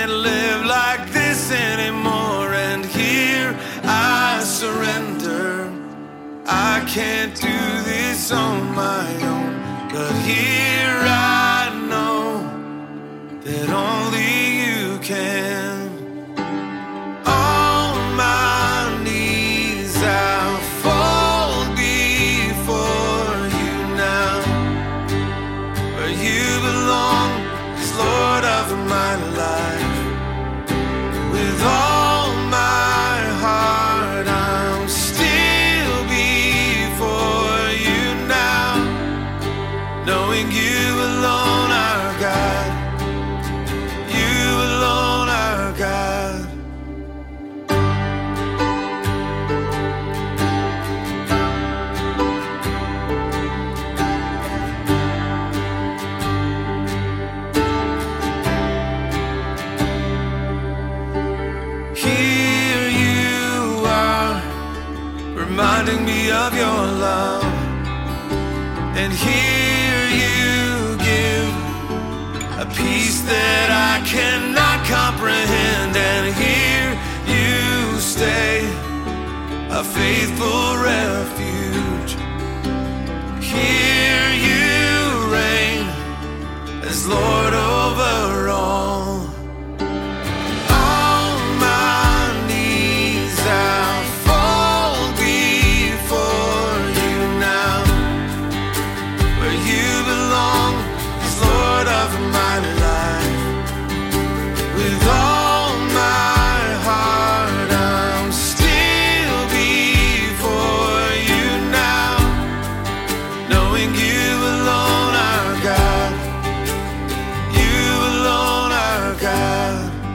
can't live like this anymore, and here I surrender. I can't do this on my own, but here I know that only you can. On my knees I'll fall before you now. Where you belong as Lord of my life. With all my heart I'm still before you now, knowing you alone are God. You alone are God. Here you are, reminding me of your love, and here you give a peace that I cannot comprehend, and here you stay, a faithful refuge. Here you reign as Lord over all. On my knees I'll fall before you now. Where you belong as Lord of my life. With all my heart I'm still before you now, knowing you alone are God. You alone are God.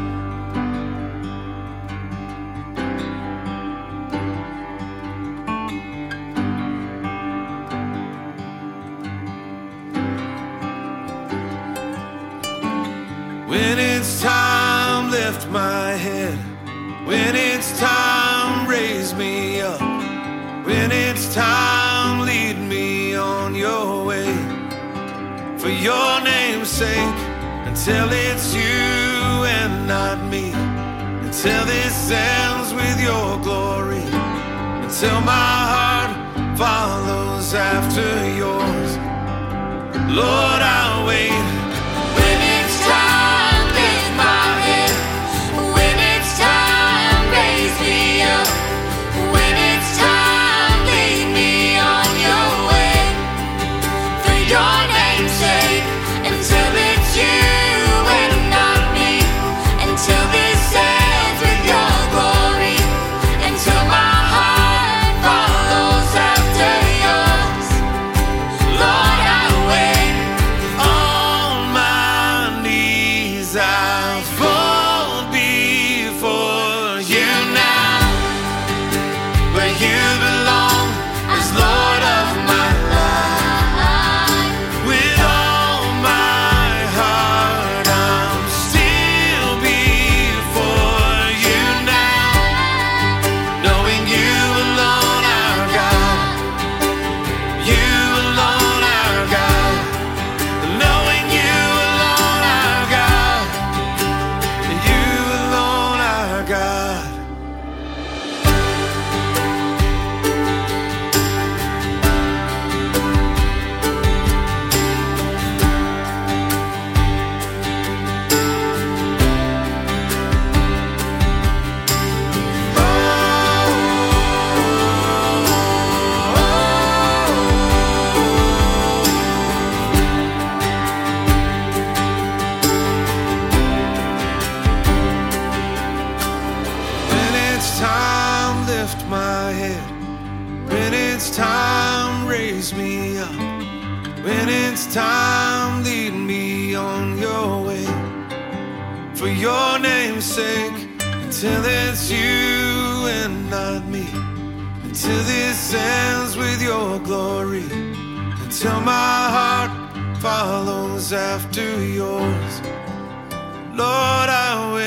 When it's time, lift my head. When it's time, raise me up. When it's time, lead me on your way. For your name's sake, until it's you and not me. Until this ends with your glory. Until my heart follows after yours. Lord, I'll wait. When it's time, lift my head. When it's time, raise me up. When it's time, lead me on your way. For your name's sake, until it's you and not me. Until this ends with your glory. Until my heart follows after yours. Lord, I'll wait. On my knees I'll fall before you now. Where you belong as Lord of my life. With all my heart I'm still before you now, knowing you alone are God. You alone are God. Knowing you alone are God. You alone are God. When it's time, lift my head. When it's time, raise me up. When it's time, lead me on your way. For your name's sake, until it's you and not me. Until this ends with your glory. Until my heart follows after yours. Lord, I wait.